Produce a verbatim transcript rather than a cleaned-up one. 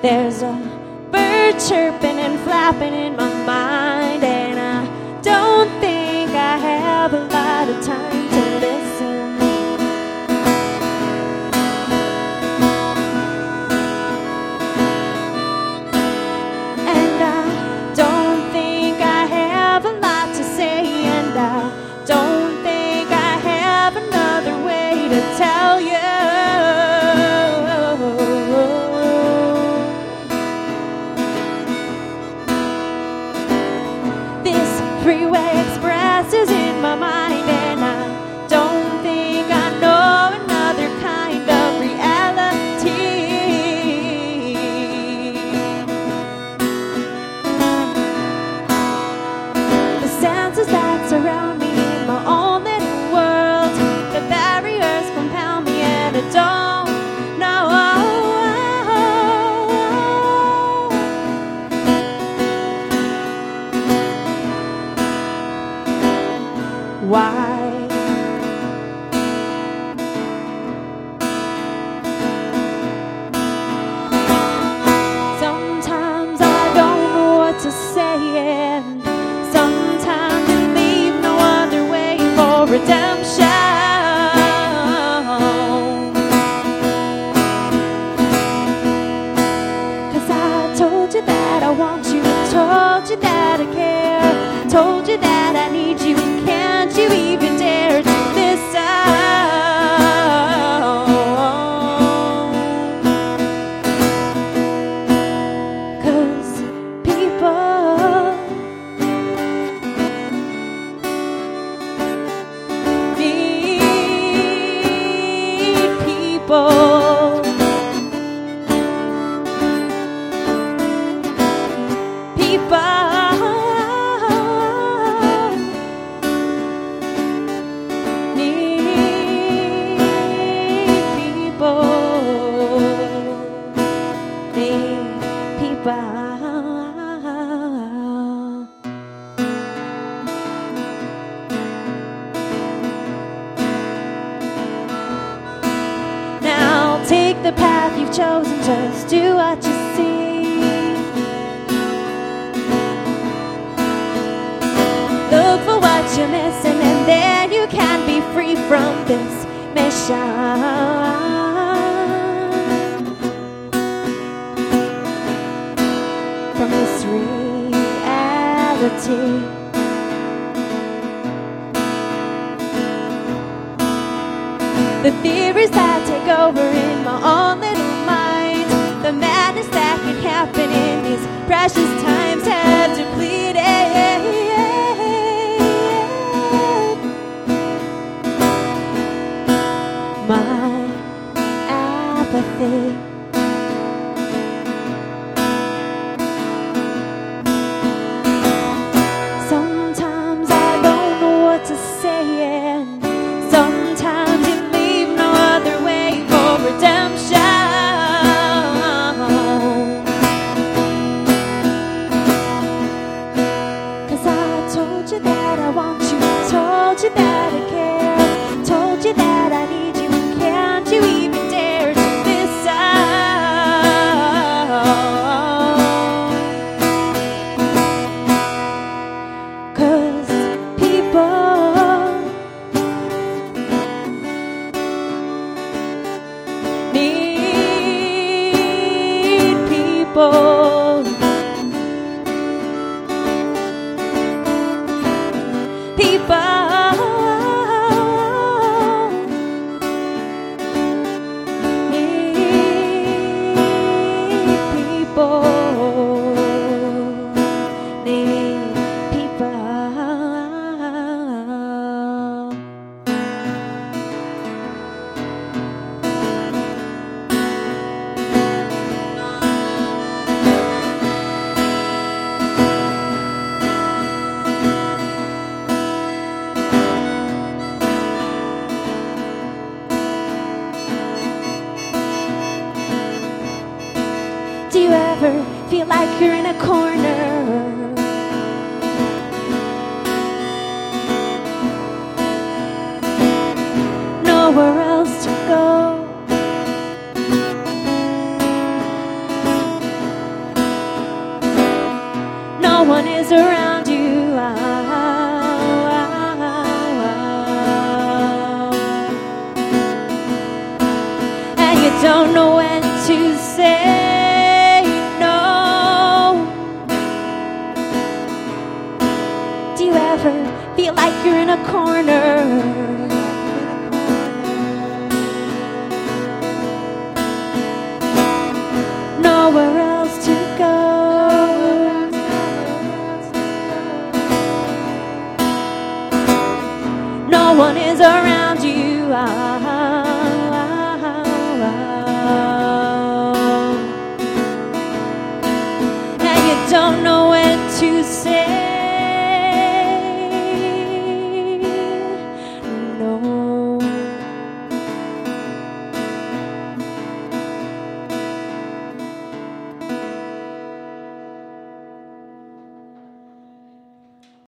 There's a bird chirping and flapping in my mind, and I don't think I have a lot of time to listen. And I don't think I have a lot to say, and I don't think I have another way to tell you. Freeway Express is in my mind, and I don't think I know another kind of reality. The senses that surround me in my own little world, the barriers compound me, and I don't know why. Sometimes I don't know what to say, and sometimes you leave no other way for redemption. 'Cause I told you that I want you, told you that I care, told you that I need you, and can't you even dare to listen? 'Cause people need people. People now take the path you've chosen, just do what you see. Look for what you're missing, and then you can be free from this mission. From this reality. The theories that take over in my own little mind, the madness that can happen in these precious times have depleted my apathy. Sometimes I don't know what to say, and sometimes you leave no other way for redemption. 'Cause I told you that I want you, told you that I care, told you that I need you, and can't you even dare to listen? 'Cause people need people. People need people. Need people. Do you ever feel like you're in a corner? Nowhere else to go. don't know when to say no. Do you ever feel like you're in a corner? Nowhere else to go. No one is around you. Ah, ah, ah, ah. Now you don't know when to say